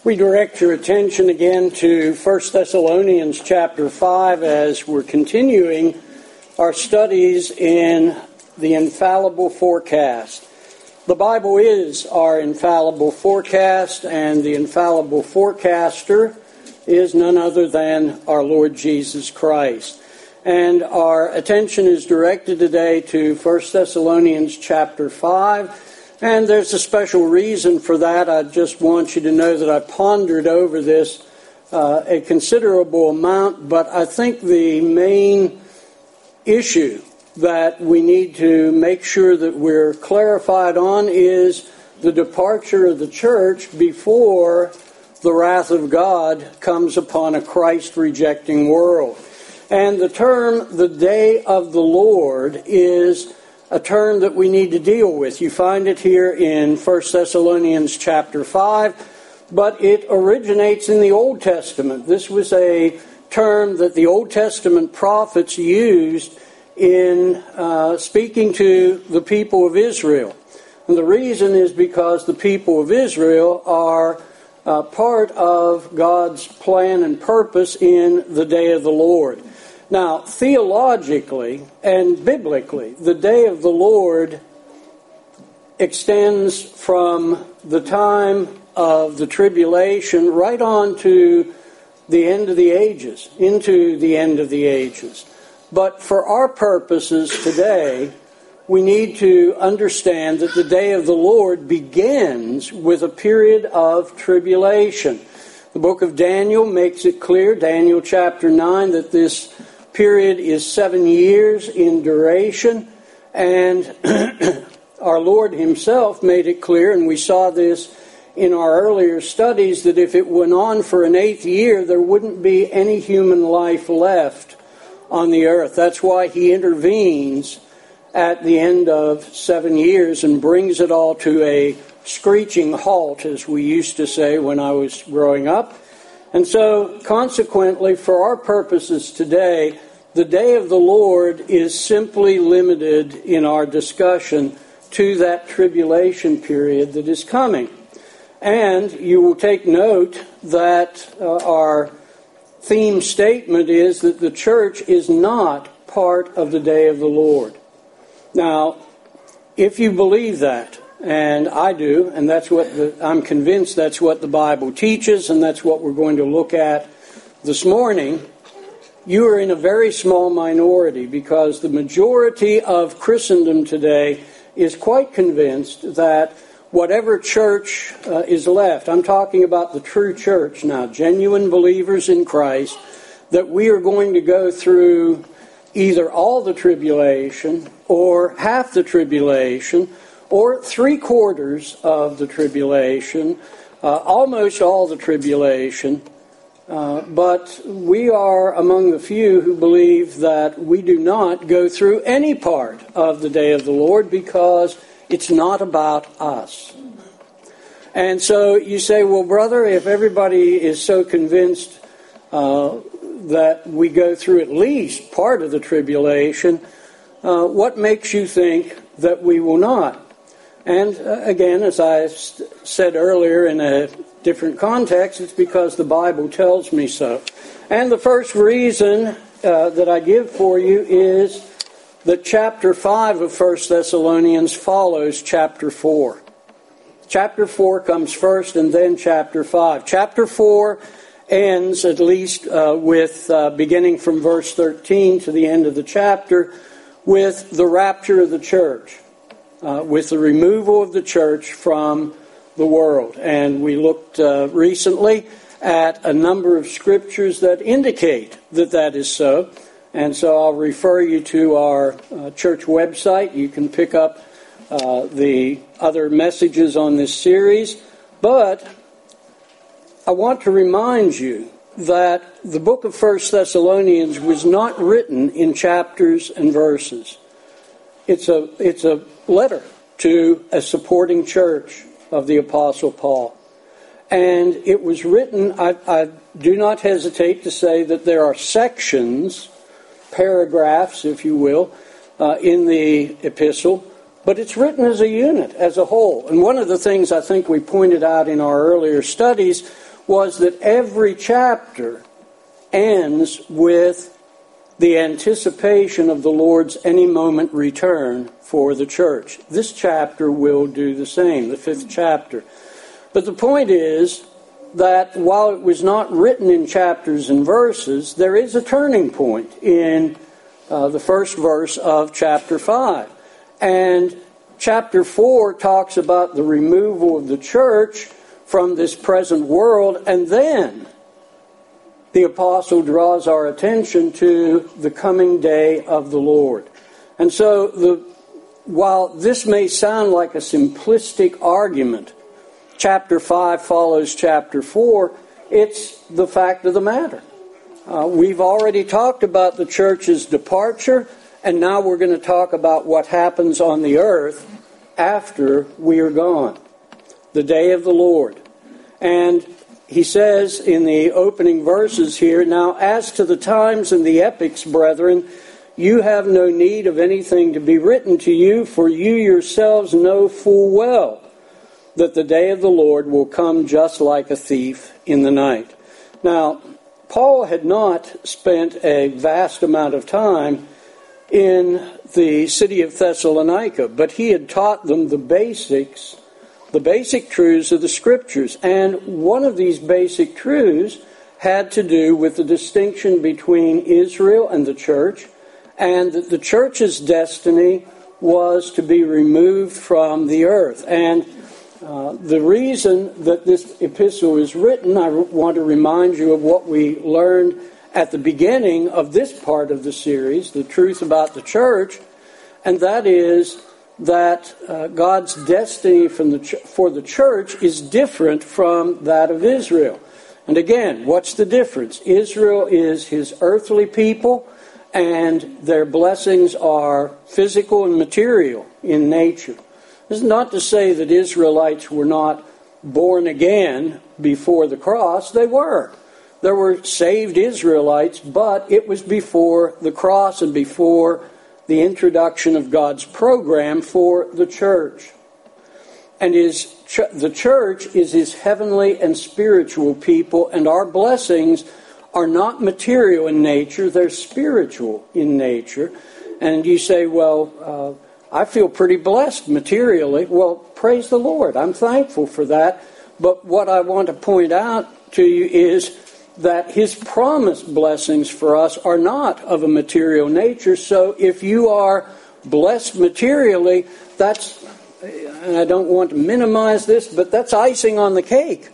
We direct your attention again to 1 Thessalonians chapter 5 as we're continuing our studies in the infallible forecast. The Bible is our infallible forecast, and the infallible forecaster is none other than our Lord Jesus Christ. And our attention is directed today to 1 Thessalonians chapter 5. And there's a special reason for that. I just want you to know that I pondered over this a considerable amount, but I think the main issue that we need to make sure that we're clarified on is the departure of the church before the wrath of God comes upon a Christ-rejecting world. And the term, the day of the Lord, is a term that we need to deal with. You find it here in 1 Thessalonians chapter 5, but it originates in the Old Testament. This was a term that the Old Testament prophets used in speaking to the people of Israel. And the reason is because the people of Israel are part of God's plan and purpose in the day of the Lord. Now, theologically and biblically, the day of the Lord extends from the time of the tribulation right on to the end of the ages, into the end of the ages. But for our purposes today, we need to understand that the day of the Lord begins with a period of tribulation. The book of Daniel makes it clear, Daniel chapter 9, that this period is 7 years in duration, and our Lord himself made it clear, and we saw this in our earlier studies, that if it went on for an 8th year, there wouldn't be any human life left on the earth. That's why he intervenes at the end of 7 years and brings it all to a screeching halt, as we used to say when I was growing up. And so, consequently, for our purposes today, the day of the Lord is simply limited in our discussion to that tribulation period that is coming. And you will take note that our theme statement is that the church is not part of the day of the Lord. Now, if you believe that, and I do, and I'm convinced that's what the Bible teaches, and that's what we're going to look at this morning, you are in a very small minority, because the majority of Christendom today is quite convinced that whatever church is left, I'm talking about the true church now, genuine believers in Christ, that we are going to go through either all the tribulation or half the tribulation or 3/4 of the tribulation, almost all the tribulation. But we are among the few who believe that we do not go through any part of the day of the Lord because it's not about us. And so you say, well, brother, if everybody is so convinced that we go through at least part of the tribulation, what makes you think that we will not? And again, as I said earlier in a different context, it's because the Bible tells me so. And the first reason that I give for you is that chapter 5 of 1 Thessalonians follows chapter 4. Chapter 4 comes first and then chapter 5. Chapter 4 ends, at least with beginning from verse 13 to the end of the chapter, with the rapture of the church, with the removal of the church from the world. And we looked recently at a number of scriptures that indicate that that is so. And so I'll refer you to our church website. You can pick up the other messages on this series. But I want to remind you that the book of 1 Thessalonians was not written in chapters and verses. It's a letter to a supporting church of the Apostle Paul. And it was written, I do not hesitate to say that there are sections, paragraphs, if you will, in the epistle, but it's written as a unit, as a whole. And one of the things I think we pointed out in our earlier studies was that every chapter ends with the anticipation of the Lord's any moment return for the church. This chapter will do the same, the 5th chapter. But the point is that while it was not written in chapters and verses, there is a turning point in the first verse of chapter 5. And chapter 4 talks about the removal of the church from this present world, and then the apostle draws our attention to the coming day of the Lord. And so while this may sound like a simplistic argument, chapter 5 follows chapter 4, it's the fact of the matter. We've already talked about the church's departure, and now we're going to talk about what happens on the earth after we are gone. The day of the Lord. And he says in the opening verses here, "Now as to the times and the epochs, brethren, you have no need of anything to be written to you, for you yourselves know full well that the day of the Lord will come just like a thief in the night." Now, Paul had not spent a vast amount of time in the city of Thessalonica, but he had taught them the basic truths of the Scriptures. And one of these basic truths had to do with the distinction between Israel and the church, and that the church's destiny was to be removed from the earth. And the reason that this epistle is written, I want to remind you of what we learned at the beginning of this part of the series, the truth about the church, and that is that God's destiny for the church is different from that of Israel. And again, what's the difference? Israel is his earthly people, and their blessings are physical and material in nature. This is not to say that Israelites were not born again before the cross. They were. There were saved Israelites, but it was before the cross and before the introduction of God's program for the church. And the church is his heavenly and spiritual people, and our blessings are not material in nature, they're spiritual in nature. And you say, well, I feel pretty blessed materially. Well, praise the Lord. I'm thankful for that. But what I want to point out to you is that his promised blessings for us are not of a material nature. So if you are blessed materially, and I don't want to minimize this, but that's icing on the cake.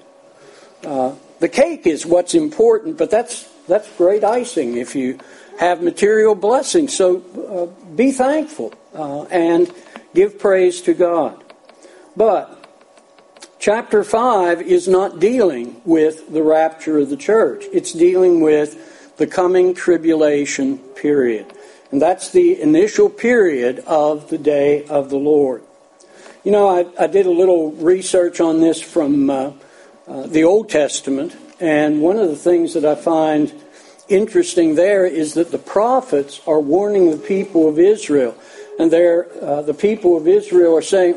The cake is what's important, but that's great icing if you have material blessings. So be thankful and give praise to God. But chapter 5 is not dealing with the rapture of the church. It's dealing with the coming tribulation period. And that's the initial period of the day of the Lord. You know, I did a little research on this from the Old Testament, and one of the things that I find interesting there is that the prophets are warning the people of Israel. And the people of Israel are saying,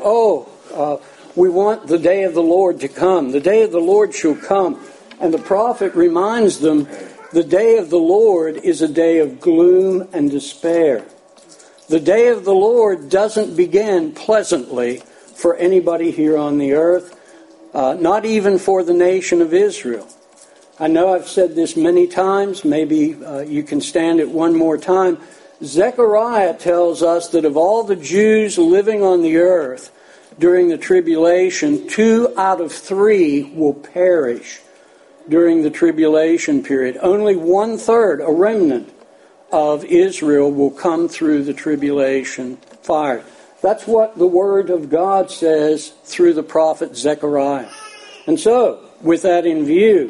we want the day of the Lord to come. The day of the Lord shall come. And the prophet reminds them, the day of the Lord is a day of gloom and despair. The day of the Lord doesn't begin pleasantly for anybody here on the earth, not even for the nation of Israel. I know I've said this many times. Maybe you can stand it one more time. Zechariah tells us that of all the Jews living on the earth during the tribulation, 2 out of 3 will perish during the tribulation period. Only 1/3, a remnant of Israel, will come through the tribulation fire. That's what the Word of God says through the prophet Zechariah. And so, with that in view,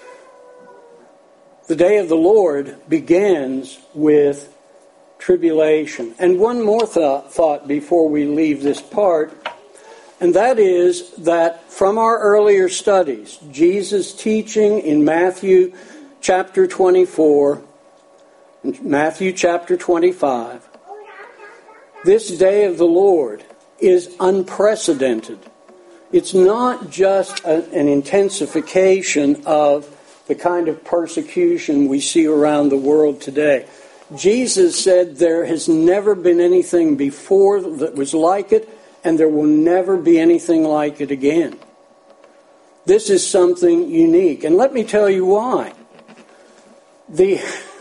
the day of the Lord begins with tribulation. And one more thought before we leave this part, and that is that from our earlier studies, Jesus' teaching in Matthew chapter 24, and Matthew chapter 25, this day of the Lord is unprecedented. It's not just an intensification of the kind of persecution we see around the world today. Jesus said there has never been anything before that was like it, and there will never be anything like it again. This is something unique. And let me tell you why. The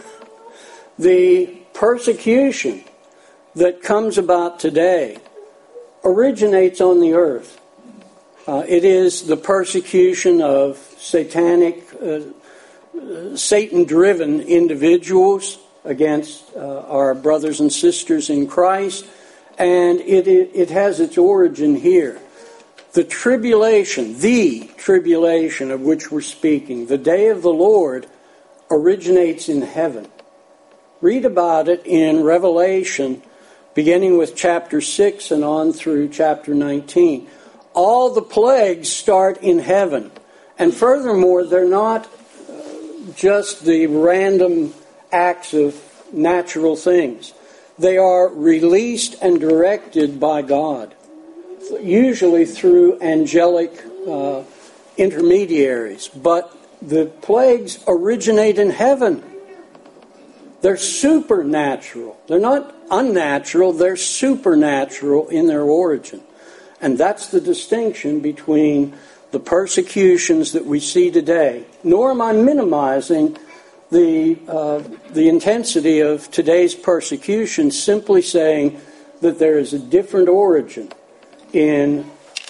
persecution that comes about today originates on the earth. It is the persecution of Satan-driven individuals against our brothers and sisters in Christ, and it has its origin here. The tribulation of which we're speaking, the day of the Lord, originates in heaven. Read about it in Revelation, beginning with chapter 6 and on through chapter 19. All the plagues start in heaven. And furthermore, they're not just the random acts of natural things. They are released and directed by God, usually through angelic intermediaries. But the plagues originate in heaven. They're supernatural. They're not unnatural, they're supernatural in their origin. And that's the distinction between the persecutions that we see today. Nor am I minimizing the intensity of today's persecution, simply saying that there is a different origin in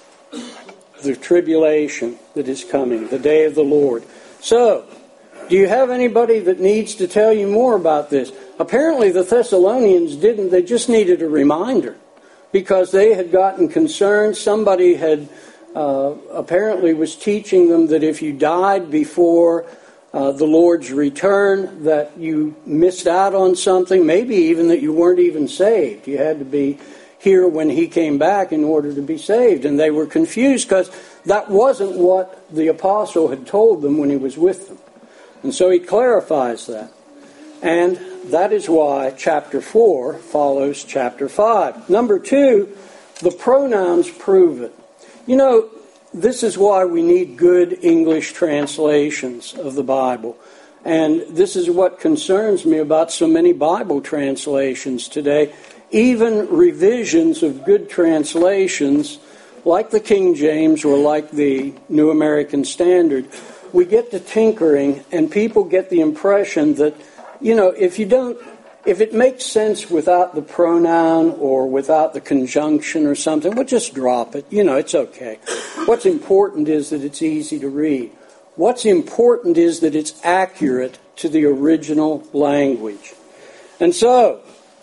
the tribulation that is coming, the day of the Lord. So, do you have anybody that needs to tell you more about this? Apparently the Thessalonians didn't. They just needed a reminder because they had gotten concerned. Somebody had apparently was teaching them that if you died before the Lord's return, that you missed out on something, maybe even that you weren't even saved. You had to be here when he came back in order to be saved. And they were confused because that wasn't what the apostle had told them when he was with them. And so he clarifies that. And that is why chapter 4 follows chapter 5. Number 2, the pronouns prove it. You know, this is why we need good English translations of the Bible. And this is what concerns me about so many Bible translations today. Even revisions of good translations, like the King James or like the New American Standard, we get to tinkering and people get the impression that, you know, if it makes sense without the pronoun or without the conjunction or something, we'll just drop it. You know, it's okay. What's important is that it's easy to read. What's important is that it's accurate to the original language. And so,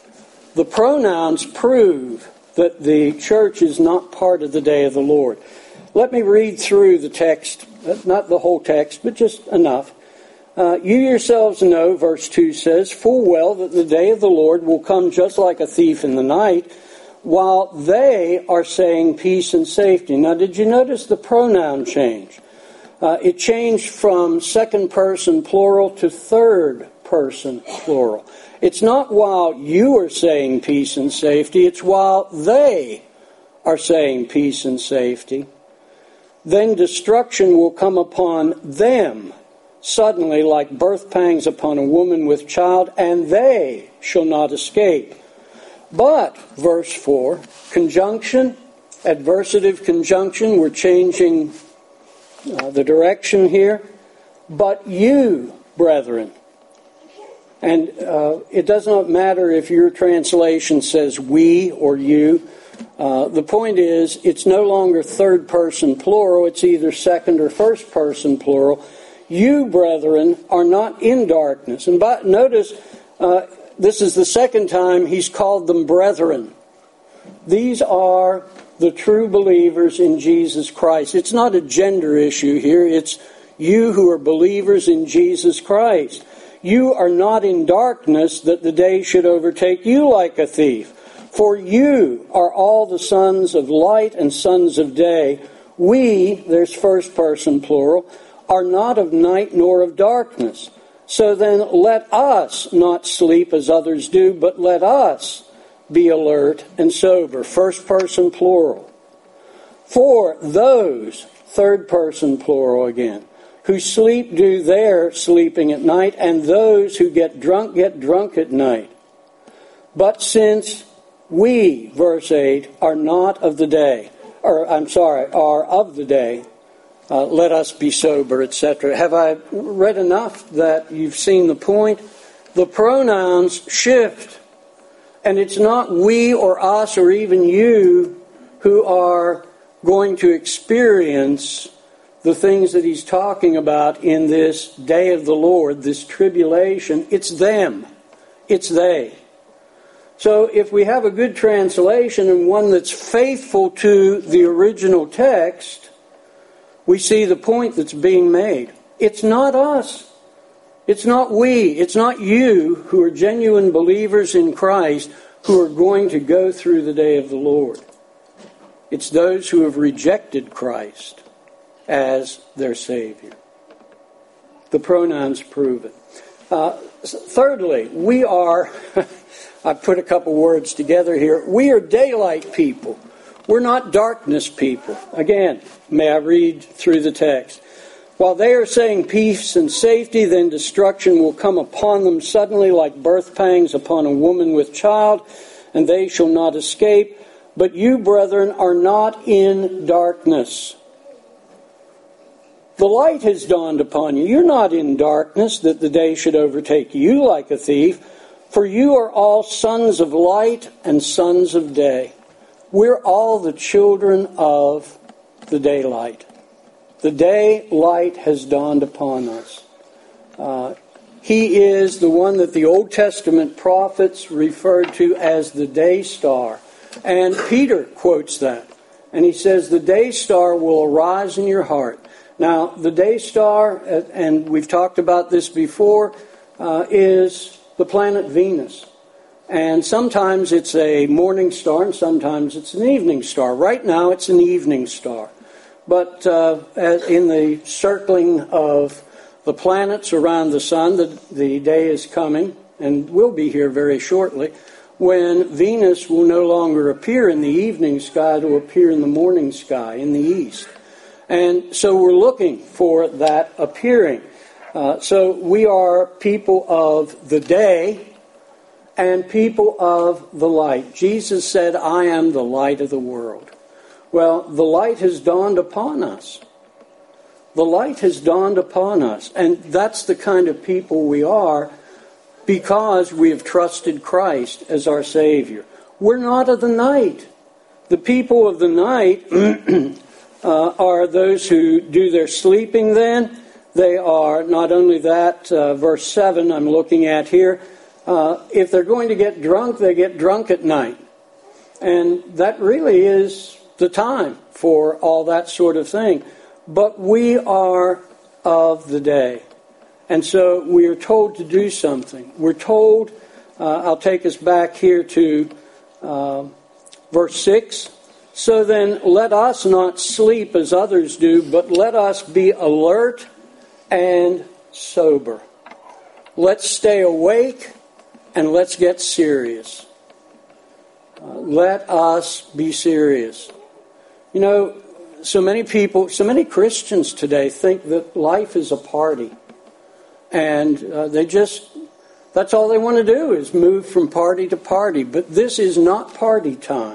the pronouns prove that the church is not part of the day of the Lord. Let me read through the text, not the whole text, but just enough. You yourselves know, verse 2 says, full well that the day of the Lord will come just like a thief in the night, while they are saying peace and safety. Now, did you notice the pronoun change? It changed from second person plural to third person plural. It's not while you are saying peace and safety, it's while they are saying peace and safety. Then destruction will come upon them suddenly like birth pangs upon a woman with child, and they shall not escape. But, verse 4, conjunction, adversative conjunction, we're changing the direction here. But you, brethren, and it does not matter if your translation says we or you. The point is, it's no longer third person plural, it's either second or first person plural. You, brethren, are not in darkness. And notice, this is the second time he's called them brethren. These are the true believers in Jesus Christ. It's not a gender issue here. It's you who are believers in Jesus Christ. You are not in darkness that the day should overtake you like a thief. For you are all the sons of light and sons of day. We, there's first person plural, are not of night nor of darkness. So then let us not sleep as others do, but let us be alert and sober. First person plural. For those, third person plural again, who sleep do their sleeping at night, and those who get drunk at night. But since we, verse 8, are not of the day, are of the day, let us be sober, etc. Have I read enough that you've seen the point? The pronouns shift. And it's not we or us or even you who are going to experience the things that he's talking about in this day of the Lord, this tribulation. It's them. It's they. So if we have a good translation and one that's faithful to the original text, we see the point that's being made. It's not us. It's not we. It's not you who are genuine believers in Christ who are going to go through the day of the Lord. It's those who have rejected Christ as their Savior. The pronouns prove it. Thirdly, we are, I put a couple words together here, we are daylight people. We're not darkness people. Again, may I read through the text. While they are saying peace and safety, then destruction will come upon them suddenly like birth pangs upon a woman with child, and they shall not escape. But you, brethren, are not in darkness. The light has dawned upon you. You're not in darkness, that the day should overtake you like a thief. For you are all sons of light and sons of day. We're all the children of the daylight. The daylight has dawned upon us. He is the one that the Old Testament prophets referred to as the day star. And Peter quotes that. And he says, the day star will arise in your heart. Now, the day star, and we've talked about this before, is the planet Venus. And sometimes it's a morning star and sometimes it's an evening star. Right now it's an evening star. But in the circling of the planets around the sun, the day is coming, and will be here very shortly, when Venus will no longer appear in the evening sky, to appear in the morning sky, in the east. And so we're looking for that appearing. So we are people of the day and people of the light. Jesus said, I am the light of the world. Well, the light has dawned upon us. The light has dawned upon us. And that's the kind of people we are because we have trusted Christ as our Savior. We're not of the night. The people of the night are those who do their sleeping then. They are not only that, verse 7 I'm looking at here. If they're going to get drunk, they get drunk at night. And that really is the time for all that sort of thing. But we are of the day. And so we are told to do something. We're told, I'll take us back here to verse 6. So then let us not sleep as others do, but let us be alert and sober. Let's stay awake and let's get serious. Let us be serious. You know, so many people, so many Christians today think that life is a party. And that's all they want to do is move from party to party. But this is not party time.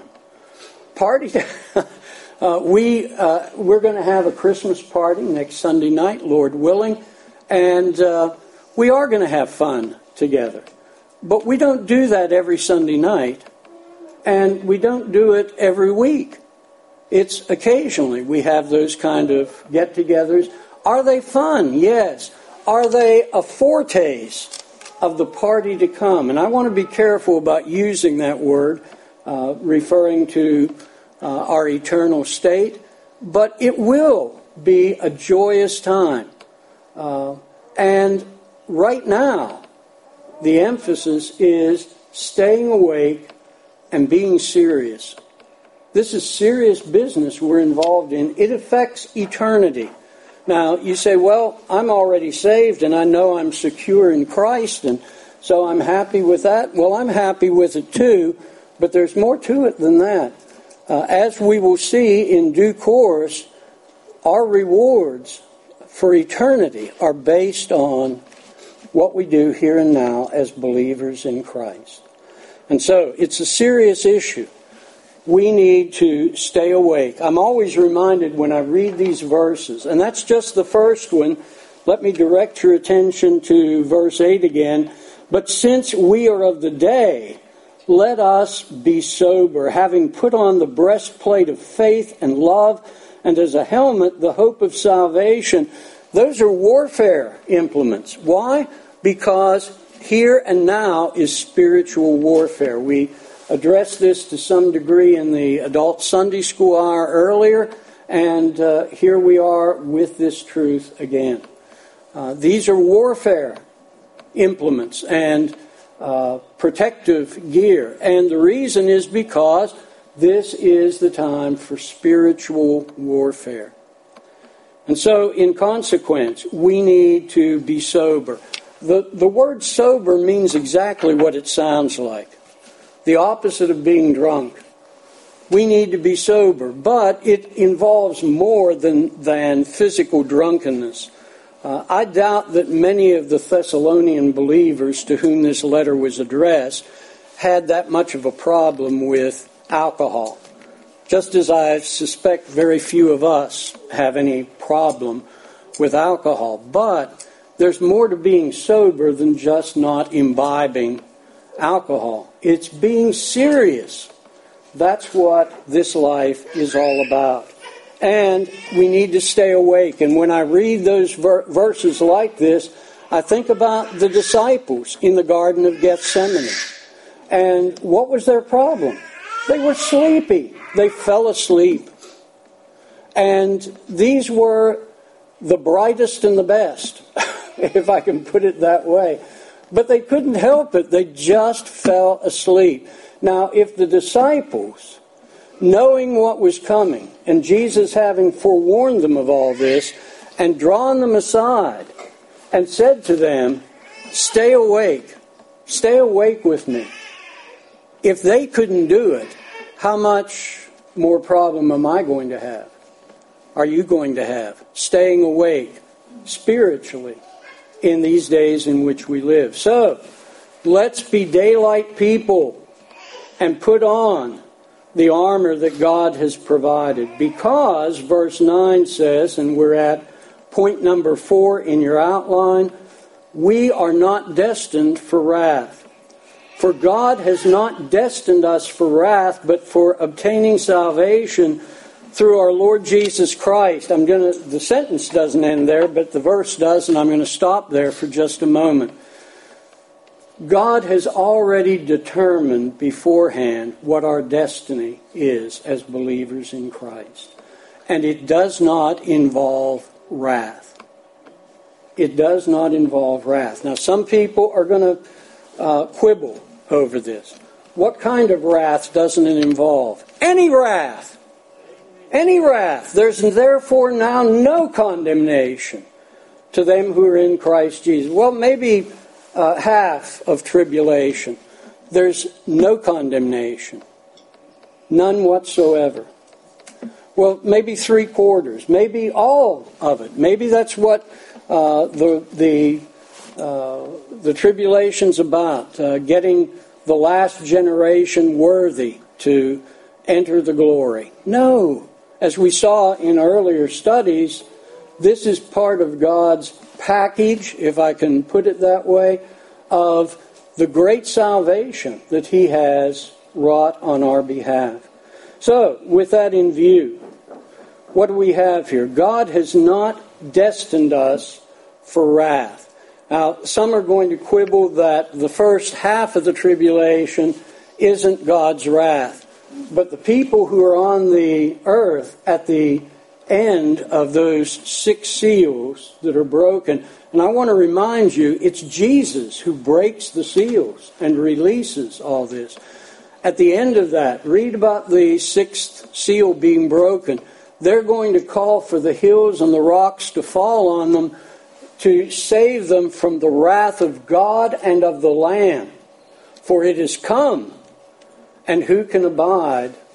We're going to have a Christmas party next Sunday night, Lord willing. And we are going to have fun together. But we don't do that every Sunday night. And we don't do it every week. It's occasionally we have those kind of get-togethers. Are they fun? Yes. Are they a foretaste of the party to come? And I want to be careful about using that word, referring to our eternal state. But it will be a joyous time. And right now, the emphasis is staying awake and being serious. This is serious business we're involved in. It affects eternity. Now, you say, well, I'm already saved and I know I'm secure in Christ and so I'm happy with that. Well, I'm happy with it too, but there's more to it than that. as we will see in due course, our rewards for eternity are based on what we do here and now as believers in Christ. And so it's a serious issue. We need to stay awake. I'm always reminded when I read these verses, and that's just the first one. Let me direct your attention to verse 8 again. But since we are of the day, let us be sober, having put on the breastplate of faith and love, and as a helmet, the hope of salvation. Those are warfare implements. Why? Because here and now is spiritual warfare. We addressed this to some degree in the adult Sunday school hour earlier, and here we are with this truth again. These are warfare implements and protective gear. And the reason is because this is the time for spiritual warfare. And so, in consequence, we need to be sober. The word sober means exactly what it sounds like. The opposite of being drunk. We need to be sober, but it involves more than physical drunkenness. I doubt that many of the Thessalonian believers to whom this letter was addressed had that much of a problem with alcohol. Just as I suspect very few of us have any problem with alcohol. But there's more to being sober than just not imbibing alcohol. It's being serious. That's what this life is all about. And we need to stay awake. And when I read those verses like this, I think about the disciples in the Garden of Gethsemane. And what was their problem? They were sleepy. They fell asleep. And these were the brightest and the best, if I can put it that way. But they couldn't help it. They just fell asleep. Now, if the disciples, knowing what was coming, and Jesus having forewarned them of all this, and drawn them aside, and said to them, stay awake with me. If they couldn't do it, how much more problem am I going to have? Are you going to have? Staying awake spiritually in these days in which we live. So, let's be daylight people and put on the armor that God has provided. Because, verse 9 says, and we're at point number 4 in your outline, we are not destined for wrath. For God has not destined us for wrath, but for obtaining salvation through our Lord Jesus Christ. The sentence doesn't end there, but the verse does, and I'm going to stop there for just a moment. God has already determined beforehand what our destiny is as believers in Christ. And it does not involve wrath. It does not involve wrath. Now, some people are going to quibble over this. What kind of wrath doesn't it involve? Any wrath. Any wrath. There's therefore now no condemnation to them who are in Christ Jesus. Well, maybe half of tribulation. There's no condemnation. None whatsoever. Well, maybe 3/4. Maybe all of it. Maybe that's what the tribulation's about. Getting the last generation worthy to enter the glory. No. As we saw in earlier studies, this is part of God's package, if I can put it that way, of the great salvation that He has wrought on our behalf. So, with that in view, what do we have here? God has not destined us for wrath. Now, some are going to quibble that the first half of the tribulation isn't God's wrath. But the people who are on the earth at the end of those 6 seals that are broken, and I want to remind you, it's Jesus who breaks the seals and releases all this. At the end of that, read about the 6th seal being broken. They're going to call for the hills and the rocks to fall on them to save them from the wrath of God and of the Lamb. For it has come, and who can abide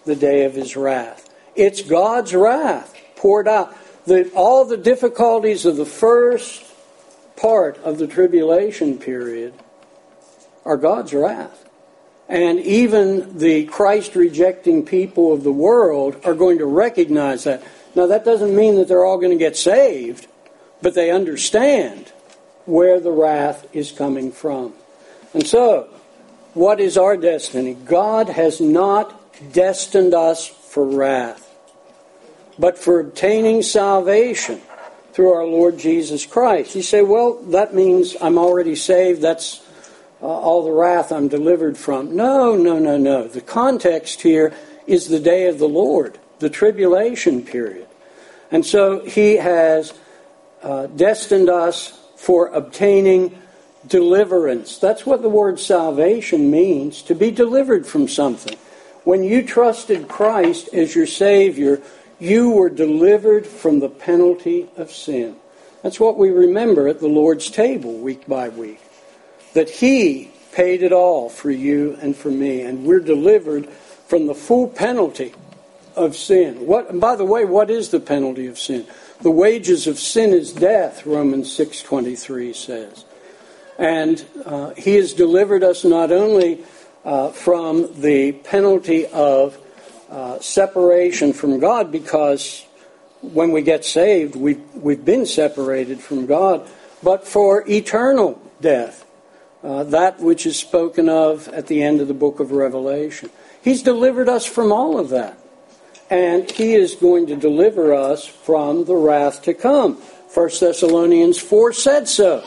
the day of his wrath. It's God's wrath poured out. All the difficulties of the first part of the tribulation period are God's wrath. And even the Christ-rejecting people of the world are going to recognize that. Now, that doesn't mean that they're all going to get saved, but they understand where the wrath is coming from. And so, what is our destiny? God has not destined us for wrath, but for obtaining salvation through our Lord Jesus Christ. You say, well, that means I'm already saved. That's all the wrath I'm delivered from. No. The context here is the day of the Lord, the tribulation period. And so he has destined us for obtaining deliverance. That's what the word salvation means, to be delivered from something. When you trusted Christ as your Savior, you were delivered from the penalty of sin. That's what we remember at the Lord's table week by week. That He paid it all for you and for me, and we're delivered from the full penalty of sin. And by the way, what is the penalty of sin? The wages of sin is death, Romans 6:23 says. And He has delivered us not only from the penalty of separation from God, because when we get saved, we've been separated from God, but for eternal death, that which is spoken of at the end of the book of Revelation. He's delivered us from all of that. And He is going to deliver us from the wrath to come. 1 Thessalonians 4 said so.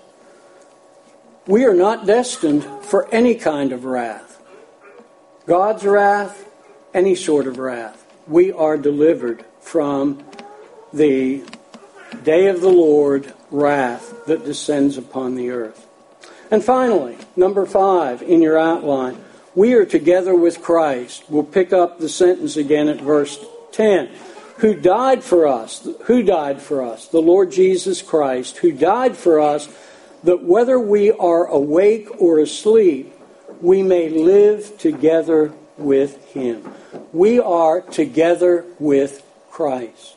We are not destined for any kind of wrath. God's wrath, any sort of wrath. We are delivered from the day of the Lord wrath that descends upon the earth. And finally, number 5 in your outline, we are together with Christ. We'll pick up the sentence again at verse 10. Who died for us? Who died for us? The Lord Jesus Christ, who died for us, that whether we are awake or asleep, we may live together with Him. We are together with Christ.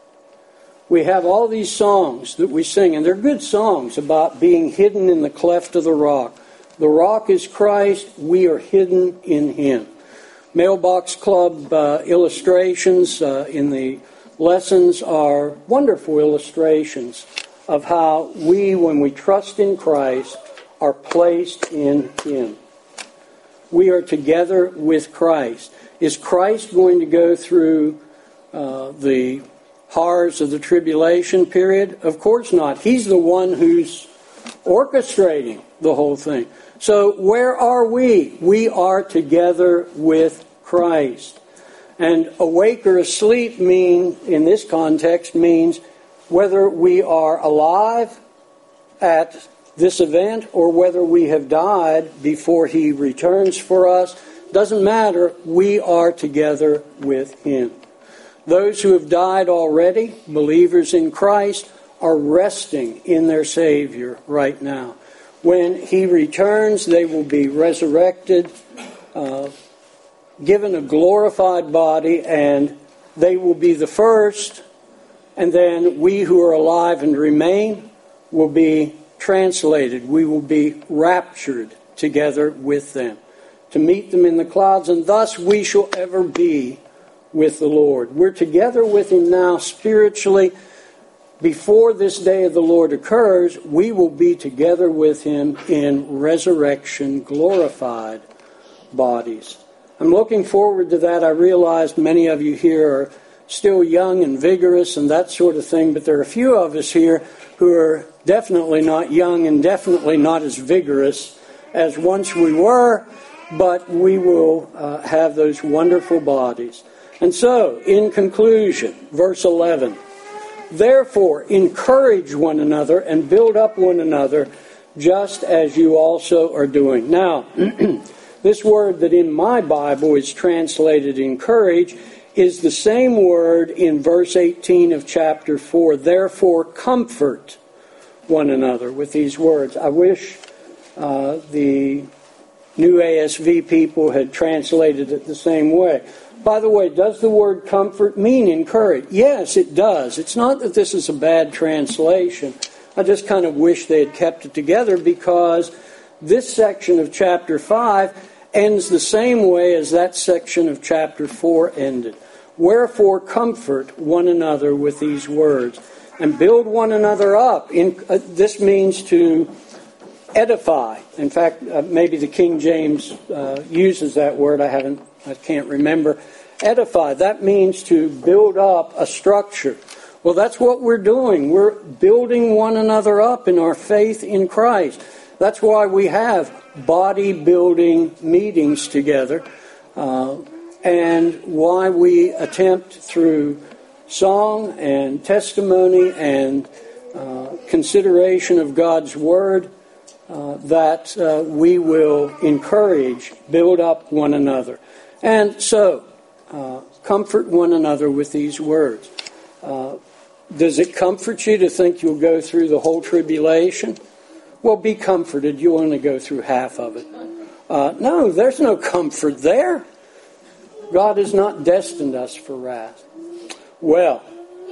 We have all these songs that we sing, and they're good songs about being hidden in the cleft of the rock. The rock is Christ. We are hidden in Him. Mailbox Club illustrations in the lessons are wonderful illustrations of how we, when we trust in Christ, are placed in Him. We are together with Christ. Is Christ going to go through the horrors of the tribulation period? Of course not. He's the one who's orchestrating the whole thing. So where are we? We are together with Christ. And awake or asleep in this context means whether we are alive at this event or whether we have died before He returns for us. Doesn't matter. We are together with Him. Those who have died already, believers in Christ, are resting in their Savior right now. When He returns, they will be resurrected, given a glorified body, and they will be the first, and then we who are alive and remain will be translated. We will be raptured together with them to meet them in the clouds, and thus we shall ever be with the Lord. We're together with Him now spiritually. Before this day of the Lord occurs, we will be together with Him in resurrection, glorified bodies. I'm looking forward to that. I realize many of you here are still young and vigorous and that sort of thing, but there are a few of us here who are definitely not young and definitely not as vigorous as once we were, but we will have those wonderful bodies. And so, in conclusion, verse 11, therefore, encourage one another and build up one another, just as you also are doing. Now, this word that in my Bible is translated encourage is the same word in verse 18 of chapter 4. Therefore, comfort one another with these words. I wish the New ASV people had translated it the same way. By the way, does the word comfort mean encourage? Yes, it does. It's not that this is a bad translation. I just kind of wish they had kept it together, because this section of chapter 5 ends the same way as that section of chapter 4 ended. Wherefore comfort one another with these words, and build one another up. This means to edify. In fact, maybe the King James uses that word. I can't remember. Edify. That means to build up a structure. Well, that's what we're doing. We're building one another up in our faith in Christ. That's why we have body-building meetings together, and why we attempt through song and testimony and consideration of God's Word that we will encourage, build up one another. And so, comfort one another with these words. Does it comfort you to think you'll go through the whole tribulation? Well, be comforted. You'll only go through half of it. No, there's no comfort there. God has not destined us for wrath. Well,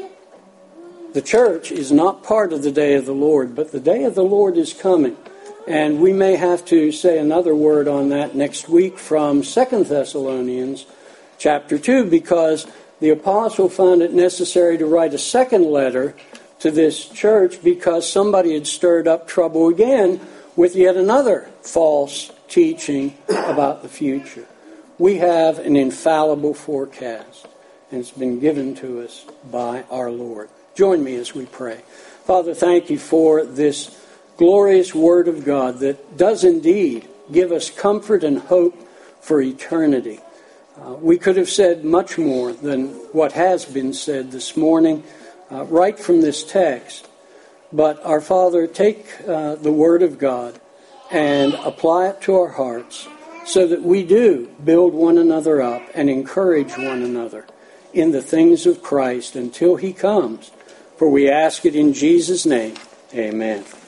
the church is not part of the day of the Lord, but the day of the Lord is coming. And we may have to say another word on that next week from 2 Thessalonians chapter 2, because the apostle found it necessary to write a second letter to this church because somebody had stirred up trouble again with yet another false teaching about the future. We have an infallible forecast, and it's been given to us by our Lord. Join me as we pray. Father, thank you for this glorious Word of God that does indeed give us comfort and hope for eternity. We could have said much more than what has been said this morning, right from this text. But our Father, take the Word of God and apply it to our hearts so that we do build one another up and encourage one another in the things of Christ until He comes. For we ask it in Jesus' name. Amen.